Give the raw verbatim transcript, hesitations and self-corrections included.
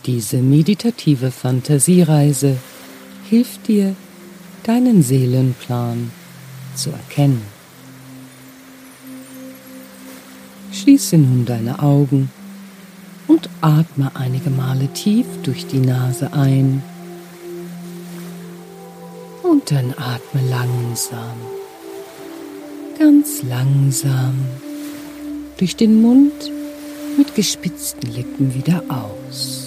Diese meditative Fantasiereise hilft dir, deinen Seelenplan zu erkennen. Schließe nun deine Augen und atme einige Male tief durch die Nase ein und dann atme langsam, ganz langsam durch den Mund mit gespitzten Lippen wieder aus.